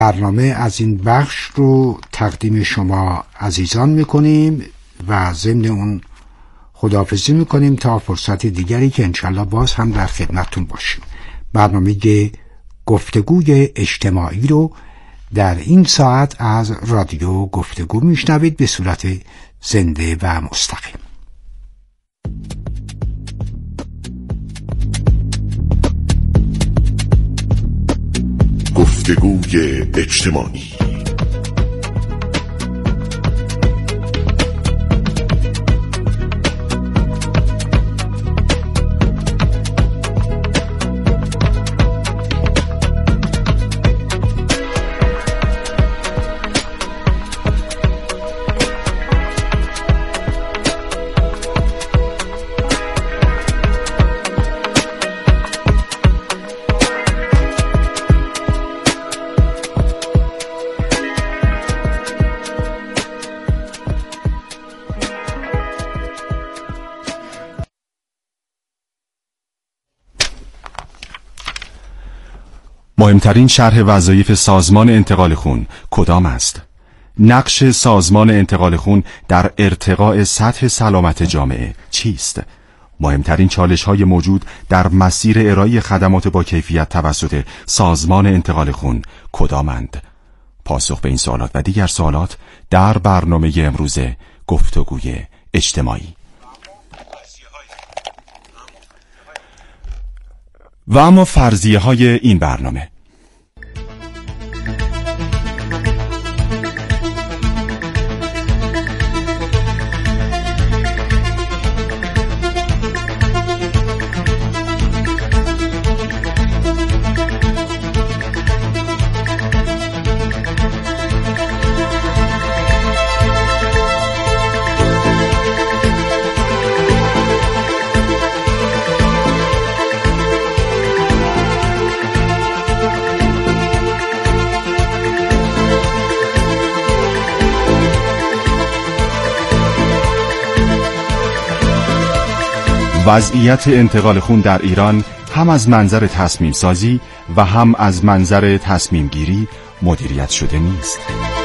برنامه از این بخش رو تقدیم شما عزیزان میکنیم و ضمن اون خداحافظی میکنیم تا فرصت دیگری که انشالله باز هم در خدمتتون باشیم. برنامه گفتگوی اجتماعی رو در این ساعت از رادیو گفتگو میشنوید به صورت زنده و مستقیم. گفتگوی اجتماعی. مهمترین شرح وظایف سازمان انتقال خون کدام است؟ نقش سازمان انتقال خون در ارتقاء سطح سلامت جامعه چیست؟ مهمترین چالش‌های موجود در مسیر ارائه خدمات با کیفیت توسط سازمان انتقال خون کدامند؟ پاسخ به این سوالات و دیگر سوالات در برنامه امروز گفتگوی اجتماعی. و اما فرضیه‌های این برنامه. وضعیت انتقال خون در ایران هم از منظر تصمیم سازی و هم از منظر تصمیم گیری مدیریت شده نیست.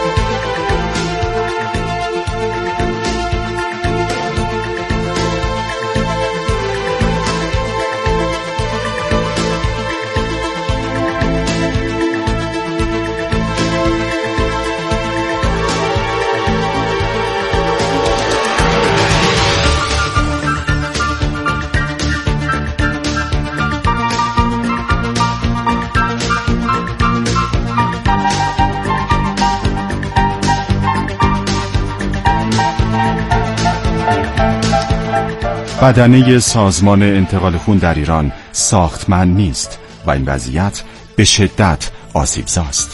بدنه سازمان انتقال خون در ایران ساختمند نیست و این وضعیت به شدت آسیبزاست.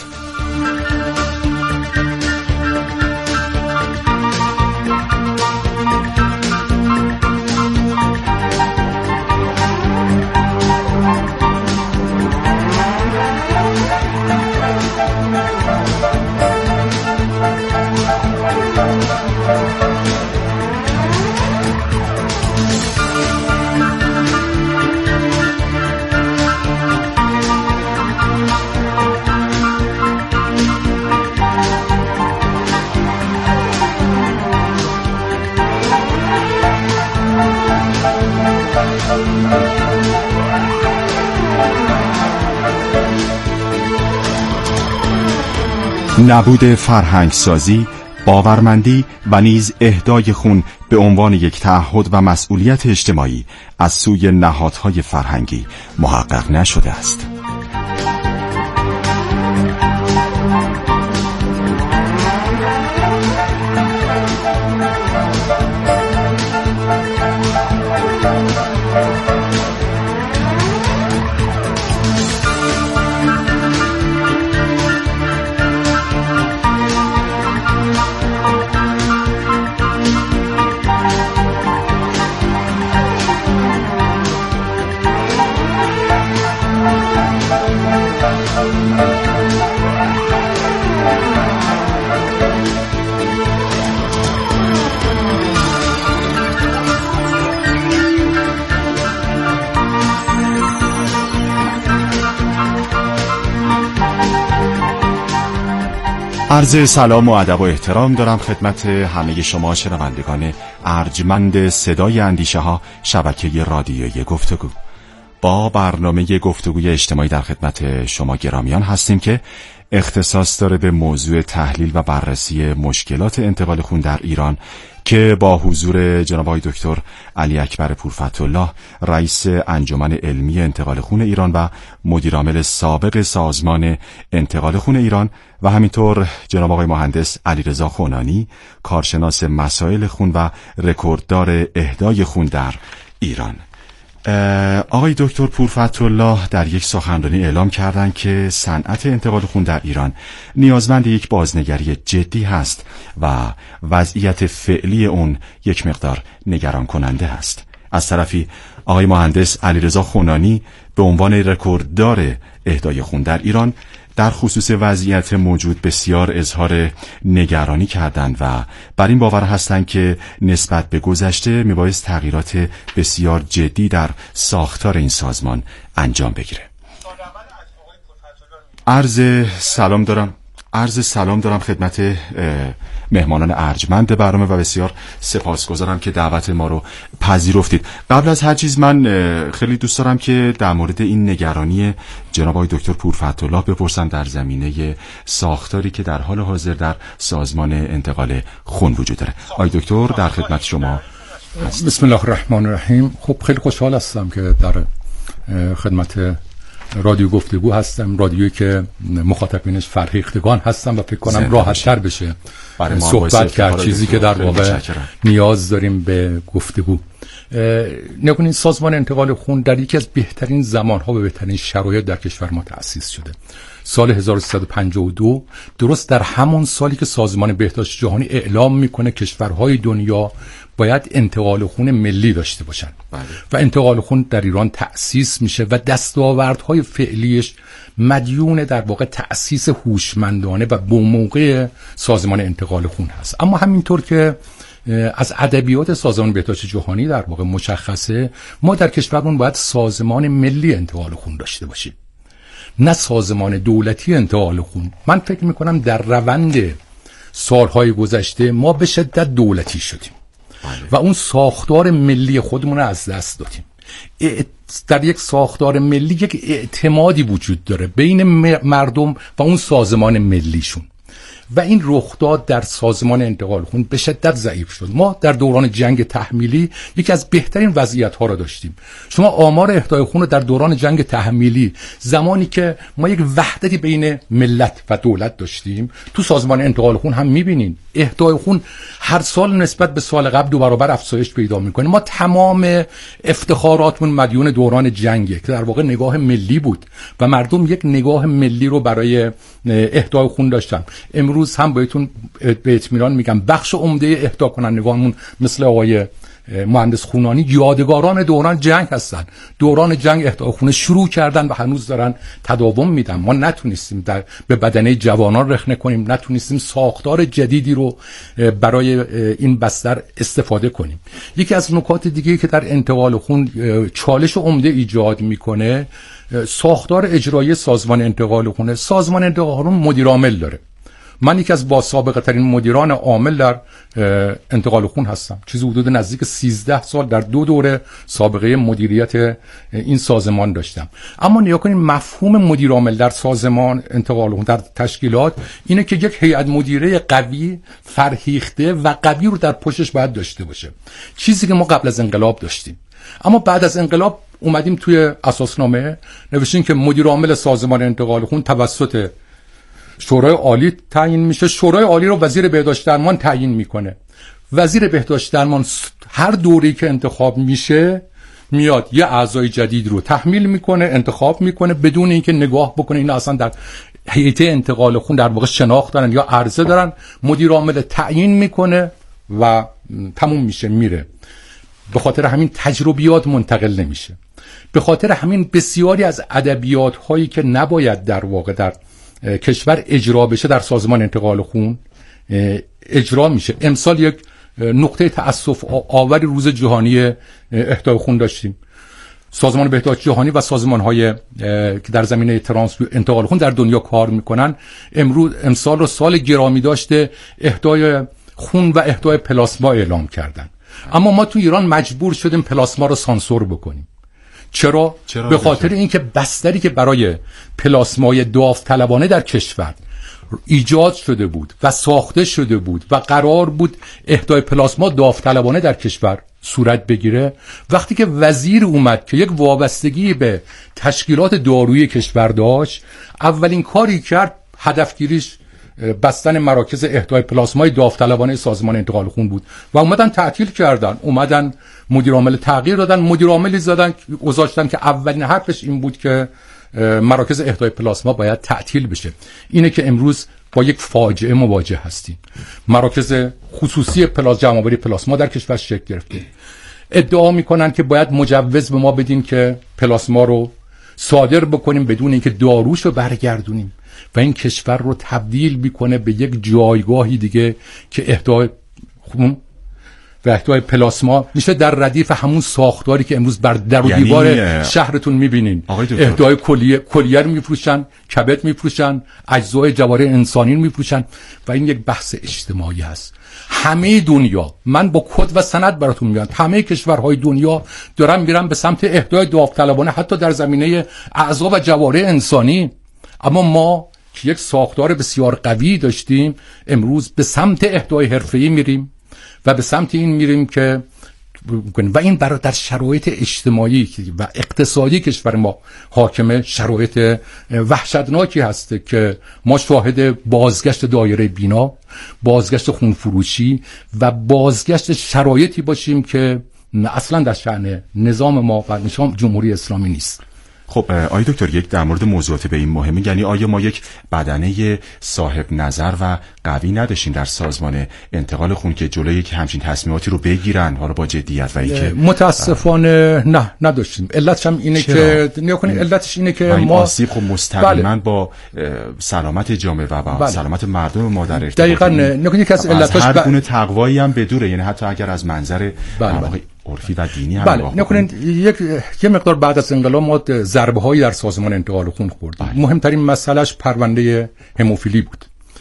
نبود فرهنگ سازی، باورمندی و نیز اهدای خون به عنوان یک تعهد و مسئولیت اجتماعی از سوی نهادهای فرهنگی محقق نشده است. عرض سلام و ادب و احترام دارم خدمت همه شما شنوندگان ارجمند صدای اندیشه ها شبکه رادیویی گفتگو. با برنامه گفتگوی اجتماعی در خدمت شما گرامیان هستیم که اختصاص داره به موضوع تحلیل و بررسی مشکلات انتقال خون در ایران که با حضور جناب آقای دکتر علی اکبر پورفتحالله رئیس انجمن علمی انتقال خون ایران و مدیرعامل سابق سازمان انتقال خون ایران و همینطور جناب آقای مهندس علیرضا خونانی کارشناس مسائل خون و رکورددار اهدای خون در ایران. آقای دکتر پورفتحالله در یک سخنرانی اعلام کردند که صنعت انتقال خون در ایران نیازمند یک بازنگری جدی هست و وضعیت فعلی اون یک مقدار نگران کننده است. از طرفی آقای مهندس علیرضا خونانی به عنوان رکورددار اهدای خون در ایران در خصوص وضعیت موجود بسیار اظهار نگرانی کردند و بر این باور هستند که نسبت به گذشته میبایست تغییرات بسیار جدی در ساختار این سازمان انجام بگیره. عرض سلام دارم خدمت مهمانان ارجمند برنامه و بسیار سپاسگزارم که دعوت ما رو پذیرفتید. قبل از هر چیز من خیلی دوست دارم که در مورد این نگرانی جناب آقای دکتر پورفتحالله بپرسم در زمینه ساختاری که در حال حاضر در سازمان انتقال خون وجود داره. آقای دکتر در خدمت شما هست. بسم الله الرحمن الرحیم. خب خیلی خوشحال هستم که در خدمت رادیو گفتگو هستم، رادیویی که مخاطبینش فرهیختگان هستم و فکر کنم راحت تر بشه صحبت کرد، چیزی که در واقع نیاز داریم به گفتگو. نکنین سازمان انتقال خون در یکی از بهترین زمانها و بهترین شرایط در کشور ما تأسیس شده. سال 1352 درست در همون سالی که سازمان بهداشت جهانی اعلام میکنه کشورهای دنیا باید انتقال خون ملی داشته باشن و انتقال خون در ایران تأسیس میشه و دستاوردهای فعلیش مدیون در واقع تأسیس هوشمندانه و بموقع سازمان انتقال خون هست. اما همینطور که از ادبیات سازمان بهداشت جهانی در واقع مشخصه، ما در کشورمون باید سازمان ملی انتقال خون داشته باشیم، نه سازمان دولتی انتقال خون. من فکر میکنم در روند سالهای گذشته ما به شدت دولتی شدیم و اون ساختار ملی خودمون رو از دست دادیم. در یک ساختار ملی یک اعتمادی وجود داره بین مردم و اون سازمان ملیشون و این رخ داد در سازمان انتقال خون به شدت ضعیف شد. ما در دوران جنگ تحمیلی یکی از بهترین وضعیت‌ها را داشتیم. شما آمار اهدای خون رو در دوران جنگ تحمیلی، زمانی که ما یک وحدتی بین ملت و دولت داشتیم، تو سازمان انتقال خون هم می‌بینین اهدای خون هر سال نسبت به سال قبل 2 برابر افزایش پیدا می‌کنه. ما تمام افتخاراتمون مدیون دوران جنگه که در واقع نگاه ملی بود و مردم یک نگاه ملی رو برای اهدای خون داشتن. امروز هم بهتون به اطمینان میگم بخش عمده اهدا کنندگانمون مثل آقای مهندس خونانی یادگاران دوران جنگ هستن. دوران جنگ اهدای خون شروع کردن و هنوز دارن تداوم میدن. ما نتونستیم به بدنه جوانان رخنه کنیم، نتونستیم ساختار جدیدی رو برای این بستر استفاده کنیم. یکی از نکات دیگه که در انتقال خون چالش عمده ایجاد میکنه ساختار اجرایی سازمان انتقال خونه. سازمان انتقال خون مدیر عامل داره. من یکی از با سابقه ترین مدیران عامل در انتقال خون هستم. چیزی حدود نزدیک 13 سال در 2 دوره سابقه مدیریت این سازمان داشتم. اما نگاه کنید مفهوم مدیر عامل در سازمان انتقال خون در تشکیلات اینه که یک هیئت مدیره قوی، فرهیخته و قوی رو در پشتش باید داشته باشه. چیزی که ما قبل از انقلاب داشتیم. اما بعد از انقلاب اومدیم توی اساسنامه نوشتیم که مدیر عامل سازمان انتقال خون توسط شورای عالی تعیین میشه. شورای عالی رو وزیر بهداشت درمان تعیین میکنه. وزیر بهداشت درمان هر دوره‌ای که انتخاب میشه میاد یه اعضای جدید رو تحمیل میکنه، انتخاب میکنه بدون اینکه نگاه بکنه اینا اصلا در هیئت انتقال خون در واقع شناخت دارن یا عرضه دارن. مدیر عامل تعیین میکنه و تموم میشه میره. به خاطر همین تجربیات منتقل نمیشه. به خاطر همین بسیاری از ادبیات هایی که نباید در واقع در کشور اجرا بشه در سازمان انتقال خون اجرا میشه. امسال یک نقطه تأسف آور روز جهانی اهدای خون داشتیم. سازمان بهداشت جهانی و سازمان‌های که در زمینه ترانسفیوژن انتقال خون در دنیا کار میکنن امسال رو سال گرامی داشته اهدای خون و اهدای پلاسما اعلام کردن. اما ما تو ایران مجبور شدیم پلاسما رو سانسور بکنیم. چرا؟ به خاطر اینکه بستری که برای پلاسمای داوطلبانه در کشور ایجاد شده بود و ساخته شده بود و قرار بود اهدای پلاسما داوطلبانه در کشور صورت بگیره، وقتی که وزیر اومد که یک وابستگی به تشکیلات دارویی کشور داشت، اولین کاری کرد هدفگیریش بستن مراکز اهدای پلاسمای داوطلبانه سازمان انتقال خون بود و اومدن تعطیل کردن، اومدن مدیر عامل تغییر دادن، مدیر عاملی زدن گذاشتن که اولین حرفش این بود که مراکز اهدای پلاسما باید تعطیل بشه. اینه که امروز با یک فاجعه مواجه هستیم. مراکز خصوصی جمع‌آوری پلاسما در کشور شکل گرفته. ادعا میکنن که باید مجوز به ما بدین که پلاسما رو صادر بکنیم بدون اینکه داروشو برگردونیم و این کشور رو تبدیل میکنه به یک جایگاهی دیگه که اهدای خون و اهدای پلاسما میشه در ردیف همون ساختاری که امروز بر در و دیوار شهرتون میبینین. اهدای کلیه رو میفروشن، کبد میفروشن، اجزای جواره انسانی رو میفروشن و این یک بحث اجتماعی هست. همه دنیا، من با کد و سند براتون میگم، همه کشورهای دنیا دارن میرن به سمت اهدای داوطلبانه حتی در زمینه اعضا و جواره انسانی. اما ما که یک ساختار بسیار قوی داشتیم، امروز به سمت اهدای حرفه‌ای میریم و به سمت این میریم که و این برای در شرایط اجتماعی و اقتصادی کشور ما حاکمه شرایط وحشتناکی هست که ما شاهد بازگشت دایره بینا، بازگشت خونفروشی و بازگشت شرایطی باشیم که اصلا در شأن نظام ما و نظام جمهوری اسلامی نیست. خب آقای دکتر، یک در مورد موضوعات به این مهمه، یعنی آیا ما یک بدنه صاحب نظر و قوی نداشتیم در سازمان انتقال خون که جلوی یک همچین تصمیماتی رو بگیرن حالا با جدیت و اینکه متاسفانه نه نداشتیم. علتش هم اینه که نکنید، علتش اینه که ما آسیب خب مستقیما با سلامت جامعه و با سلامت مردم ما در ارتباط دقیقاً نکنید که از علتاش هر گونه تقوایی هم بدوره، یعنی حتی اگر از منظر عرفی و دینی هم نکنید یک مقدار بعد از انقلاب ما ضربه هایی در سازمان انتقال خون خوردیم. مهمترین مسئلهش پرونده هموفیلی بود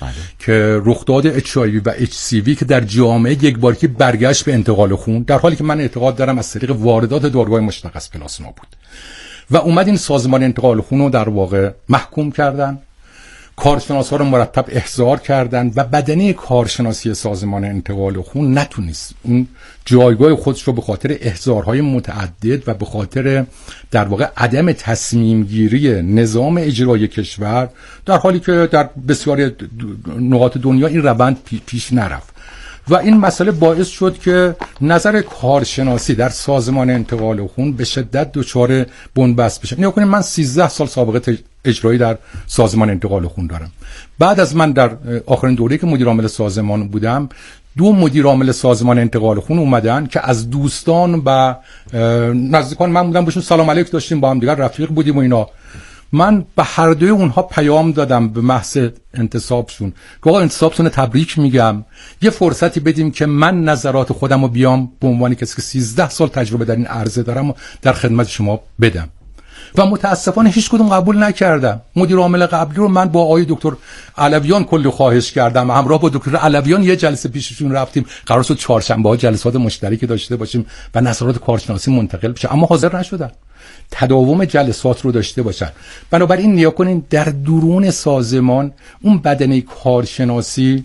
که رخداد HIV و HCV که در جامعه یک بارکی برگشت به انتقال خون، در حالی که من اعتقاد دارم از طریق واردات داروهای مشتق پلاسما بود و اومد این سازمان انتقال خون رو در واقع محکوم کردن، کارشناسا رو مرتب احضار کردن و بدنه کارشناسی سازمان انتقال خون نتونست اون جایگاه خودش رو به خاطر احضارهای متعدد و به خاطر در واقع عدم تصمیم گیری نظام اجرایی کشور، در حالی که در بسیاری نقاط دنیا این روند پیش نرفت و این مسئله باعث شد که نظر کارشناسی در سازمان انتقال خون به شدت دچار بنبست بشه. نگاه کنید، من 13 سال سابقه اجرایی در سازمان انتقال خون دارم. بعد از من در آخرین دوره‌ای که مدیر عامل سازمان بودم، 2 مدیر عامل سازمان انتقال خون اومدن که از دوستان و نزدیکان من بودم، بهشون سلام علیک داشتیم، با هم دیگر رفیق بودیم و اینا. من به هر دوی اونها پیام دادم به محض انتصابشون که آقا انتصابتون تبریک میگم، یه فرصتی بدیم که من نظرات خودم رو بیام به عنوان کسی که 13 سال تجربه در این عرصه دارم و در خدمت شما بدم. و متاسفانه هیچ کدوم قبول نکردم. مدیر عامل قبلی رو من با آقای دکتر علویان کلی خواهش کردم، همراه با دکتر علویان یه جلسه پیششون رفتیم، قرار شد چهارشنبه‌ها جلسات مشترکی داشته باشیم و نظرات کارشناسی منتقل بشه، اما حاضر نشدن تداوم جلسات رو داشته باشن. بنابراین نیا کنین در درون سازمان اون بدنه کارشناسی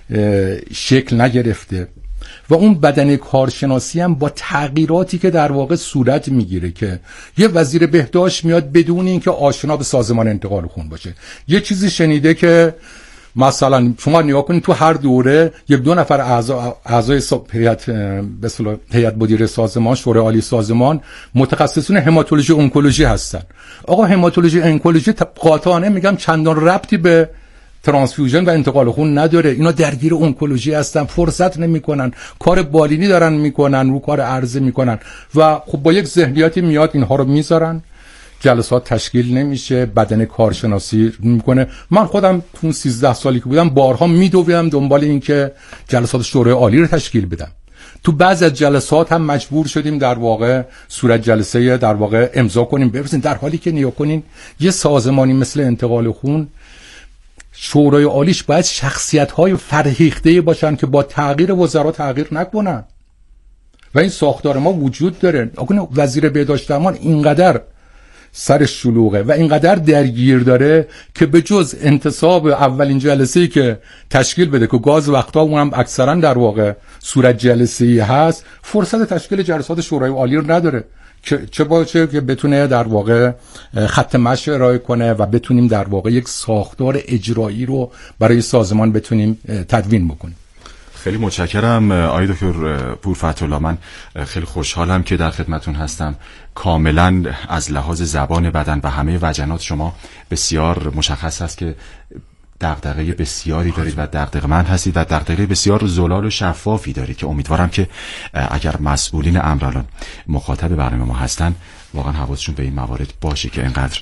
شکل نگرفته و اون بدنه کارشناسی هم با تغییراتی که در واقع صورت میگیره که یه وزیر بهداشت میاد بدون اینکه آشنا به سازمان انتقال خون باشه. یه چیزی شنیده که مثلا شما نگاه کنید تو هر دوره 1-2 نفر اعضای هیئت مدیره سازمان، شورای عالی سازمان، متخصصین هماتولوژی اونکولوژی هستن. آقا هماتولوژی اونکولوژی قاطعانه میگم چندان ربطی به ترانسفیوژن و انتقال خون نداره. اینا درگیر اونکولوژی هستن، فرصت نمیکنن، کار بالینی دارن میکنن، رو کار عرضه میکنن و خب با یک ذهنیتی میاد اینها رو میذارن، جلسات تشکیل نمیشه، بدن کارشناسی میکنه. من خودم تو 13 سالی که بودم بارها میدویدم دنبال این که جلسات شورای عالی رو تشکیل بدم تو بعض از جلسات هم مجبور شدیم در واقع صورت جلسه در واقع امضا کنیم بفرستیم، در حالی که نیا کنین یه سازمانی مثل انتقال خون شورای عالیش باید شخصیت‌های فرهیخته باشن که با تغییر وزرا تغییر نکنن و این ساختار ما وجود داره. آقا وزیر بهداشت درمان اینقدر سر شلوغه و اینقدر درگیر داره که به جز انتصاب اولین جلسه‌ای که تشکیل بده که گاز وقتا اونم اکثرا در واقع صورت جلسه‌ای هست، فرصت تشکیل جلسات شورای عالی رو نداره چه باشه که بتونه در واقع خط مشی ارائه کنه و بتونیم در واقع یک ساختار اجرایی رو برای سازمان بتونیم تدوین بکنیم. خیلی متشکرم آقای دکتر پورفتحالله. من خیلی خوشحالم که در خدمتون هستم. کاملا از لحاظ زبان بدن و همه وجنات شما بسیار مشخص است که دغدغه بسیاری دارید و دغدغه‌مند هستید و دغدغه بسیار زلال و شفافی دارید که امیدوارم که اگر مسئولین امرالان مخاطب برنامه ما هستن واقعا حواسشون به این موارد باشه که اینقدر.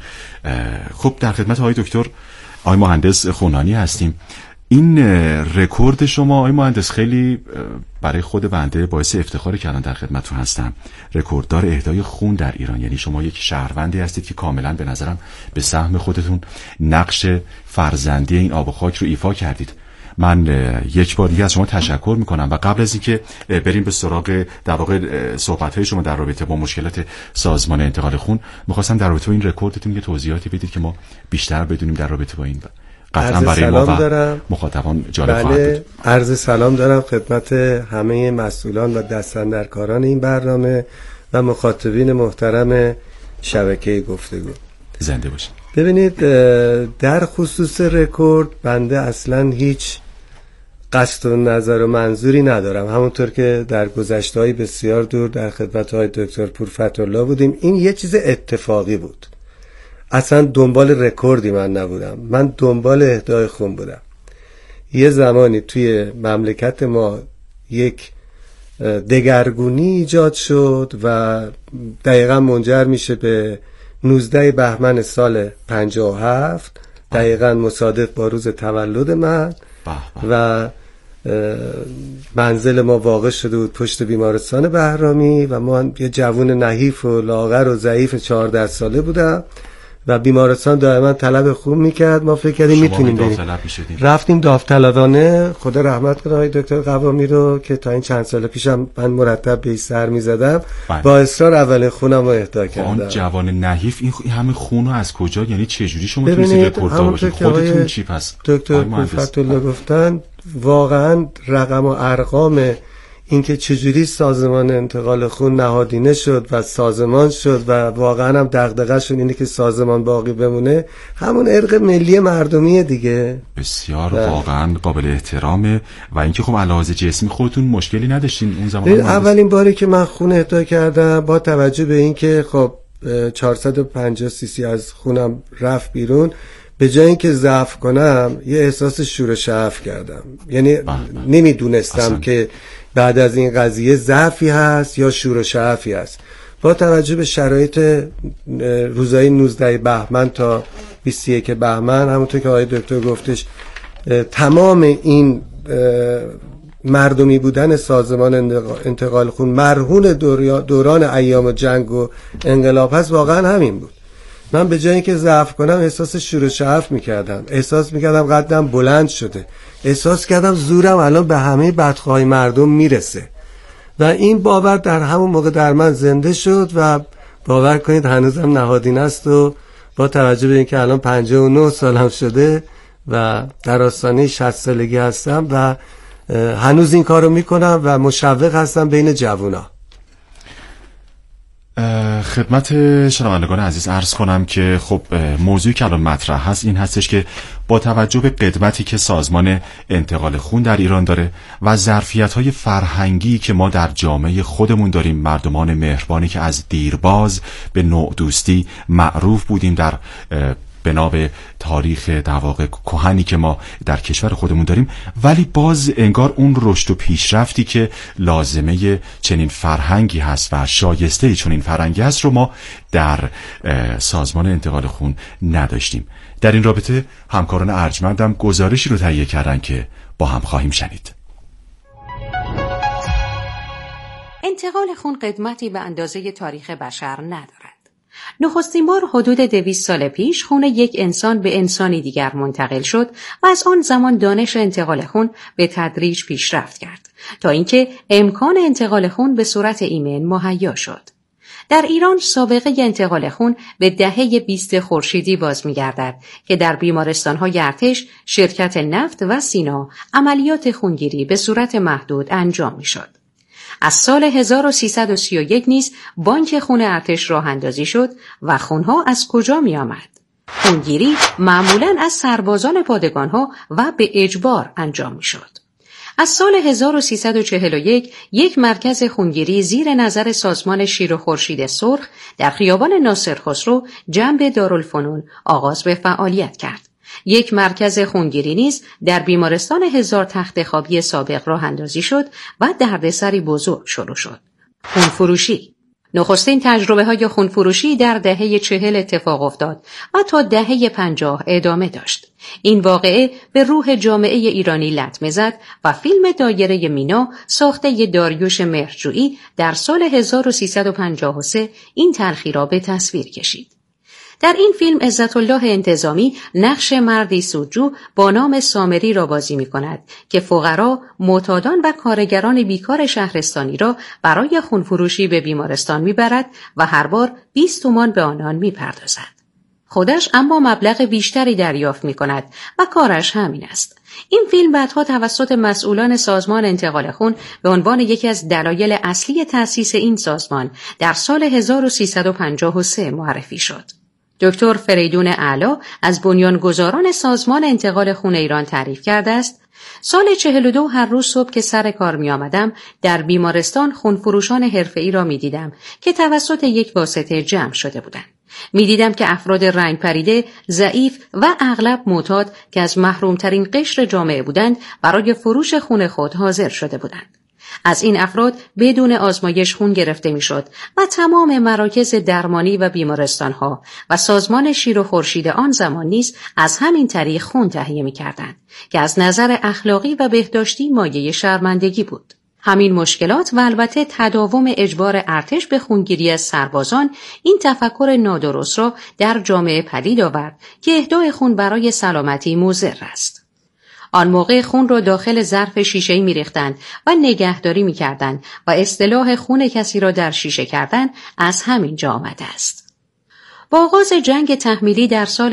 خب در خدمت آقای دکتر آقای مهندس خونانی هستیم. این رکورد شما آقای مهندس خیلی برای خود بنده باعث افتخاره که الان در خدمتتون هستم. رکورددار اهدای خون در ایران، یعنی شما یک شهروندی هستید که کاملا به نظرم به سهم خودتون نقش فرزندی این آب و خاک رو ایفا کردید. من یک بار دیگه از شما تشکر میکنم و قبل از اینکه بریم به سراغ در واقع صحبت‌های شما در رابطه با مشکلات سازمان انتقال خون، می‌خواستم در رابطه با این رکوردتون یه توضیحاتی بدید که ما بیشتر بدونیم در رابطه با این. قطعا برای ما و مخاطبان جالب خواهد بود. عرض سلام دارم خدمت همه مسئولان و دستاندرکاران این برنامه و مخاطبین محترم شبکه گفتگو. زنده باشید. ببینید در خصوص رکورد بنده اصلا هیچ قصد و نظر و منظوری ندارم. همونطور که در گذشته‌های بسیار دور در خدمت های دکتر پورفتحالله بودیم، این یه چیز اتفاقی بود. اصلا دنبال رکوردی من نبودم، من دنبال اهدای خون بودم. یه زمانی توی مملکت ما یک دگرگونی ایجاد شد و دقیقا منجر میشه به 19 بهمن سال 57، دقیقا مصادف با روز تولد من و منزل ما واقع شده بود پشت بیمارستان بهرامی و ما یه جوون نحیف و لاغر و ضعیف 14 ساله بودم و بیمارستان دائما طلب خون میکرد. ما فکر کردیم میتونیم بریم، رفتیم داوطلبانه. خدا رحمت کنه آقای دکتر قوامی رو که تا این چند سال پیشم من مرتب به سر میزدم، با اصرار اولین خونم رو اهدا کردم. اون جوان نحیف این همه خون رو از کجا، یعنی چه جوری شما تونستید رکورد باشید؟ خودتون چی پس دکتر پورفتحالله گفتن واقعا رقم و ارقام اینکه چجوری سازمان انتقال خون نهادینه شد و سازمان شد و واقعا هم دغدغه‌شون اینه که سازمان باقی بمونه، همون ارق ملی مردمیه دیگه. بسیار واقعا قابل احترامه. و اینکه خب علاوه جسمی خودتون مشکلی نداشتین اون زمان؟ اولین باری که من خون اهدا کردم با توجه به اینکه خب 450 cc از خونم رفت بیرون، به جای اینکه ضعف کنم یه احساس شور و شعف کردم. یعنی نمیدونستم که بعد از این قضیه ضعفی هست یا شور و شعفی هست. با توجه به شرایط روزهای 19 بهمن تا 21 بهمن، همونطور که آقای دکتر گفتش، تمام این مردمی بودن سازمان انتقال خون مرهون دوران ایام جنگ و انقلاب هست، واقعا همین بود. من به جایی که ضعف کنم احساس شور و شعف میکردم، احساس میکردم قدم بلند شده، احساس کردم زورم الان به همه بدخواهی مردم میرسه و این باور در همون موقع در من زنده شد و باور کنید هنوزم نهادینه است و با توجه به اینکه الان 59 سالم شده و در آستانه 60 سالگی هستم و هنوز این کارو میکنم و مشوق هستم بین جوونا. خدمت شنوندگان عزیز عرض کنم که خب موضوعی که الان مطرح هست این هستش که با توجه به قدمتی که سازمان انتقال خون در ایران داره و ظرفیت‌های فرهنگی که ما در جامعه خودمون داریم، مردمان مهربانی که از دیرباز به نوع دوستی معروف بودیم در بنا به تاریخ در واقع کهنی که ما در کشور خودمون داریم، ولی باز انگار اون رشد و پیشرفتی که لازمه چنین فرهنگی هست و شایسته چنین فرهنگی هست رو ما در سازمان انتقال خون نداشتیم. در این رابطه همکاران ارجمندم گزارشی رو تهیه کردن که با هم خواهیم شنید. انتقال خون قدمتی به اندازه تاریخ بشر ندارد. نخستین بار حدود 200 سال پیش خون یک انسان به انسانی دیگر منتقل شد و از آن زمان دانش انتقال خون به تدریج پیشرفت کرد تا اینکه امکان انتقال خون به صورت ایمن مهیا شد. در ایران سابقه انتقال خون به دهه 20 خورشیدی باز می‌گردد که در بیمارستان‌های ارتش، شرکت نفت و سینا عملیات خونگیری به صورت محدود انجام می‌شد. از سال 1331 نیز بانک خون ارتش راه اندازی شد و خونها از کجا می آمد؟ خونگیری معمولاً از سربازان پادگانها و به اجبار انجام می شد. از سال 1341 یک مرکز خونگیری زیر نظر سازمان شیر و خورشید سرخ در خیابان ناصر خسرو جنب دارالفنون آغاز به فعالیت کرد. یک مرکز خونگیری نیز در بیمارستان 1000 تخت خوابی سابق راه اندازی شد و دردسری بزرگ شروع شد. خونفروشی. نخستین تجربه‌های خونفروشی در دهه 40 اتفاق افتاد و تا دهه 50 ادامه داشت. این واقعه به روح جامعه ایرانی لطمه زد و فیلم دایره مینا ساخته داریوش مهرجویی در سال 1353 این تلخی را به تصویر کشید. در این فیلم عزت‌الله انتظامی نقش مردی سودجو با نام سامری را بازی می کند که فقرا، معتادان و کارگران بیکار شهرستانی را برای خونفروشی به بیمارستان می برد و هر بار 20 تومان به آنان می پردازد. خودش اما مبلغ بیشتری دریافت می کند و کارش همین است. این فیلم بعدها توسط مسئولان سازمان انتقال خون به عنوان یکی از دلایل اصلی تأسیس این سازمان در سال 1353 معرفی شد. دکتر فریدون اعلی از بنیانگذاران سازمان انتقال خون ایران تعریف کرده است: سال 42 هر روز صبح که سر کار می آمدم در بیمارستان خونفروشان حرفه‌ای را می دیدم که توسط یک واسطه جمع شده بودند. می دیدم که افراد رنگ پریده، ضعیف و اغلب معتاد که از محرومترین قشر جامعه بودند برای فروش خون خود حاضر شده بودند. از این افراد بدون آزمایش خون گرفته میشد و تمام مراکز درمانی و بیمارستانها و سازمان شیر و خورشید آن زمان نیز از همین طریق خون تهیه می‌کردند که از نظر اخلاقی و بهداشتی مایه شرمندگی بود. همین مشکلات و البته تداوم اجبار ارتش به خونگیری از سربازان این تفکر نادرست را در جامعه پدید آورد که اهدای خون برای سلامتی مضر است. آن موقع خون را داخل ظرف شیشه‌ای می‌ریختند و نگهداری می‌کردند و اصطلاح خون کسی را در شیشه کردن از همین جا آمده است. با آغاز جنگ تحمیلی در سال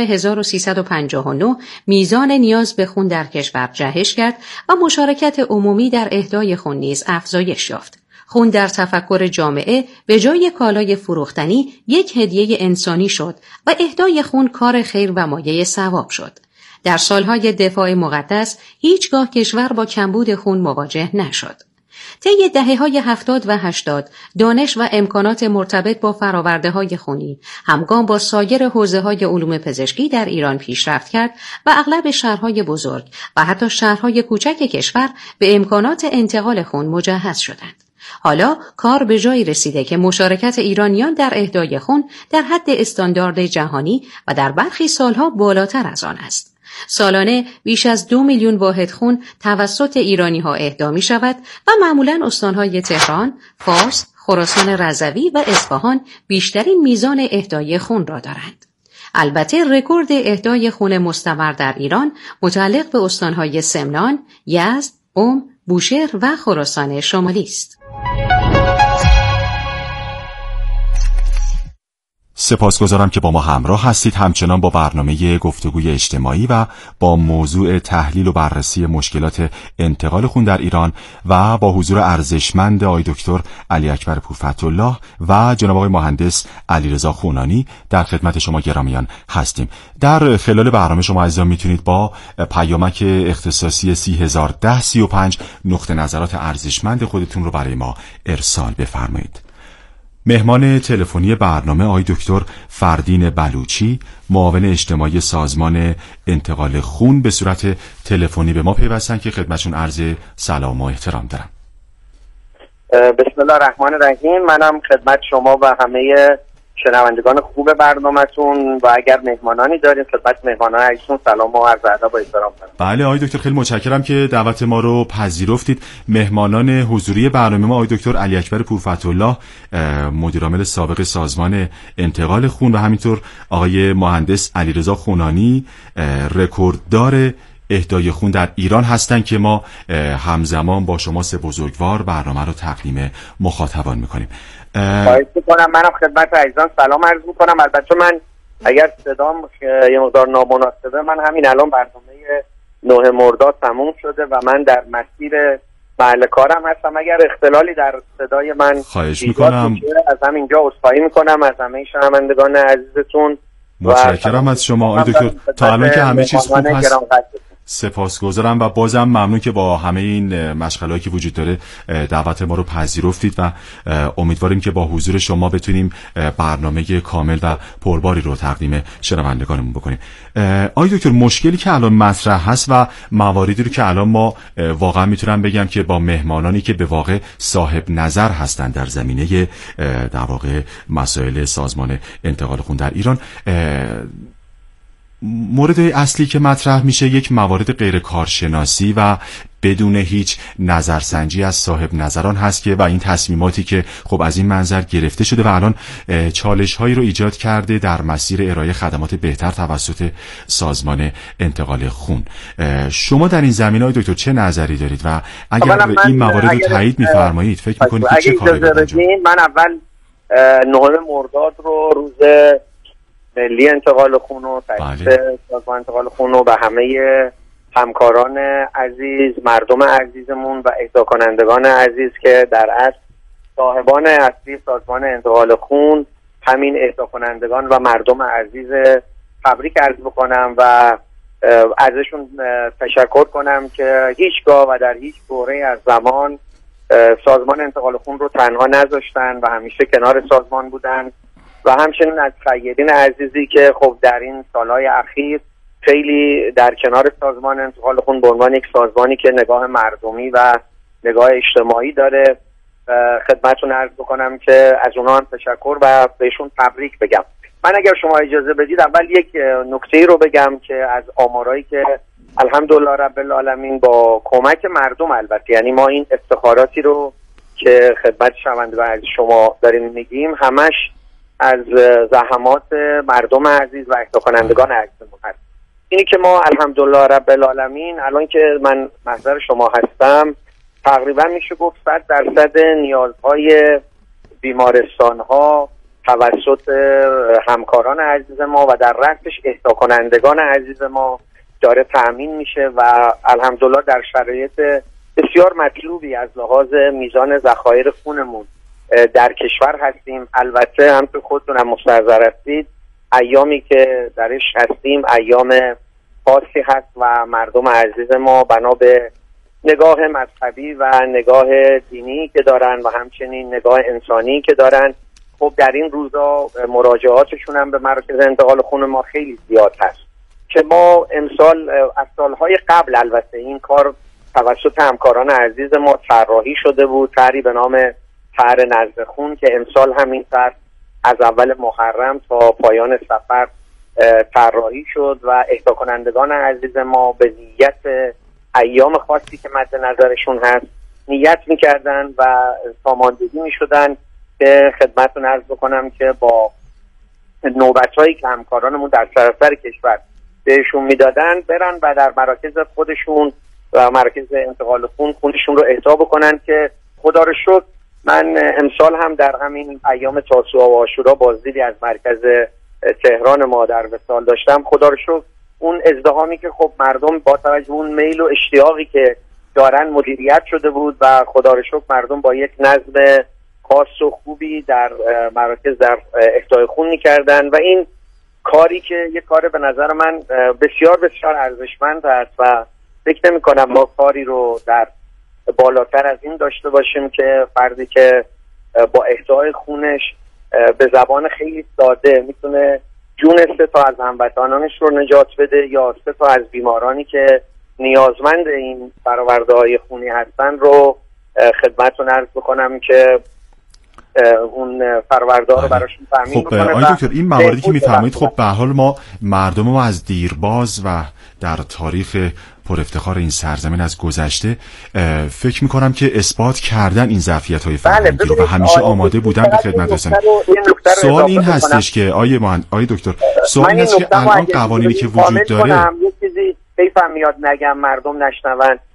1359 میزان نیاز به خون در کشور جهش کرد و مشارکت عمومی در اهدای خون نیز افزایش یافت. خون در تفکر جامعه به جای کالای فروختنی یک هدیه انسانی شد و اهدای خون کار خیر و مایه ثواب شد. در سالهای دفاع مقدس هیچگاه کشور با کمبود خون مواجه نشد. طی دهه‌های 70 و 80 دانش و امکانات مرتبط با فرآورده‌های خونی همگام با سایر حوزه‌های علوم پزشکی در ایران پیشرفت کرد و اغلب شهرهای بزرگ و حتی شهرهای کوچک کشور به امکانات انتقال خون مجهز شدند. حالا کار به جایی رسیده که مشارکت ایرانیان در اهدای خون در حد استاندارد جهانی و در برخی سالها بالاتر از آن است. سالانه بیش از 2 میلیون واحد خون توسط ایرانی‌ها اهدا می‌شود و معمولاً استان‌های تهران، فارس، خراسان رضوی و اصفهان بیشترین میزان اهدای خون را دارند. البته رکورد اهدای خون مستمر در ایران متعلق به استان‌های سمنان، یزد، قم، بوشهر و خراسان شمالی است. سپاسگزارم که با ما همراه هستید، همچنان با برنامه گفتگوی اجتماعی و با موضوع تحلیل و بررسی مشکلات انتقال خون در ایران و با حضور ارزشمند آقای دکتر علی اکبر پورفتح‌الله و جناب آقای مهندس علیرضا خونانی در خدمت شما گرامیان هستیم. در خلال برنامه شما عزیزان میتونید با پیامک اختصاصی 301035 نقطه نظرات ارزشمند خودتون رو برای ما ارسال بفرمایید. مهمان تلفنی برنامه آقای دکتر فردین بلوچی، معاون اجتماعی سازمان انتقال خون، به صورت تلفنی به ما پیوستن که خدمتشون عرض سلام و احترام دارم. بسم الله الرحمن الرحیم. منم خدمت شما و همه شنوندگان خوب برنامه‌تون و اگر مهمانانی دارید خدمت مهمانان عزیزتون سلام و عرض ادب و احترام دارم. بله آقای دکتر خیلی متشکرم که دعوت ما رو پذیرفتید. مهمانان حضوری برنامه ما آقای دکتر علی اکبر پورفتح‌الله مدیر عامل سابق سازمان انتقال خون و همینطور آقای مهندس علیرضا خونانی رکورددار اهدای خون در ایران هستند که ما همزمان با شما سه بزرگوار برنامه رو تقدیم مخاطبان میکنیم. خواهش میکنم. منم خدمت عزیزان سلام عرض میکنم. البته من اگر صدام یه مقدار نامناسبه، من همین الان برنامه 9 مرداد تموم شده و من در مسیر محل کارم هستم. اگر اختلالی در صدای من خواهش میکنم از همینجا عذرخواهی میکنم از همه شنوندگان عزیزتون. متشکرم از شما آقای دکتر. تا الان که همه چیز خوب هست سپاسگزارم و بازم ممنون که با همه این مشغله‌ای که وجود داره دعوت ما رو پذیرفتید و امیدواریم که با حضور شما بتونیم برنامه کامل و پرباری رو تقدیم شنوندگانمون بکنیم. آقای دکتر، مشکلی که الان مطرح هست و مواردی رو که الان ما واقعا میتونم بگم که با مهمانانی که به واقع صاحب نظر هستند در زمینه در واقع مسائل سازمان انتقال خون در ایران، مورد اصلی که مطرح میشه یک موارد غیر کارشناسی و بدون هیچ نظرسنجی از صاحب نظران هست که و این تصمیماتی که خب از این منظر گرفته شده و الان چالش هایی رو ایجاد کرده در مسیر ارائه خدمات بهتر توسط سازمان انتقال خون. شما در این زمینه های دکتر چه نظری دارید و اگر این موارد رو تایید میفرمایید فکر میکنید که چه کاری باید انجام؟ من اول 9 مرداد رو روز ملی انتقال خون و تأسیس سازمان انتقال خون و همه همکاران عزیز، مردم عزیزمون و اهدا کنندگان عزیز که در اصل صاحبان اصلی سازمان انتقال خون همین اهدا کنندگان و مردم عزیز تبریک عرض بکنم و ازشون تشکر کنم که هیچگاه و در هیچ دوره از زمان سازمان انتقال خون رو تنها نذاشتن و همیشه کنار سازمان بودن و همچنین از خیرین عزیزی که خب در این سالهای اخیر خیلی در کنار سازمان انتقال خون به عنوان یک سازمانی که نگاه مردمی و نگاه اجتماعی داره خدمتتون عرض بکنم که از اونها هم تشکر و بهشون تبریک بگم. من اگر شما اجازه بدید اول یک نکته رو بگم که از آمارایی که الحمدلله رب العالمین با کمک مردم، البته یعنی ما این افتخاراتی رو که خدمت شنوندگان عزیز شما داریم میگیم همش از زحمات مردم عزیز و اهدا کنندگان عزیزمون هست. اینی که ما الحمدلله رب العالمین الان که من محضر شما هستم تقریبا میشه گفت 100% نیازهای بیمارستان‌ها توسط همکاران عزیز ما و در رأسش اهدا کنندگان عزیز ما داره تأمین میشه و الحمدلله در شرایط بسیار مطلوبی از لحاظ میزان ذخایر خونمون در کشور هستیم. البته هم تو خودتونم مستحضر هستید ایامی که درش هستیم ایام خاصی هست و مردم عزیز ما بنا به نگاه مذهبی و نگاه دینی که دارن و همچنین نگاه انسانی که دارن خب در این روزا مراجعاتشون هم به مراکز انتقال خون ما خیلی زیاد هست که ما امسال از سالهای قبل البته این کار توسط همکاران عزیز ما طراحی شده بود، طرحی به نام طرح نزد خون که امسال همین طرح از اول محرم تا پایان سفر طراحی شد و اهدا کنندگان عزیز ما به نیت ایام خاصی که مد نظرشون هست نیت میکردن و ساماندهی میشدن که خدمتتون عرض بکنم که با نوبت‌هایی که همکارانمون در سراسر کشور بهشون میدادن برن و در مراکز خودشون و مراکز انتقال خونشون رو اهدا بکنن که خدا رو شکر من امسال هم در همین ایام تاسوعا و عاشورا بازدیدی از مرکز تهران ما در وصال داشتم. خدا رو شکر اون ازدحامی که خب مردم با توجه اون میل و اشتیاقی که دارن مدیریت شده بود و خدا رو شکر مردم با یک نظم خاص و خوبی در مراکز در اهدای خون می‌کردن و این کاری که یک کار به نظر من بسیار بسیار ارزشمند است و فکر نمی‌کنم ما کاری رو در بالاتر از این داشته باشیم که فردی که با اهدای خونش به زبان خیلی ساده میتونه جون 3 تا از هموطنانش رو نجات بده یا 3 تا از بیمارانی که نیازمند این برآورده‌های خونی هستن رو خدمتتون عرض بکنم که اون فروردار رو براشون تامین میکنه. خب آقای دکتر این مواردی که میفرمایید خب به حال ما مردم ما از دیرباز و در تاریخ پر افتخار این سرزمین از گذشته فکر میکنم که اثبات کردن این ظرفیت‌های فرهنگی رو و همیشه آماده بودن به خدمت رسانی. سوال این هستش که آقای دکتر سوال این هست که الان قوانینی که وجود داره یه چیزی حیفم میاد نگم مردم نشنون.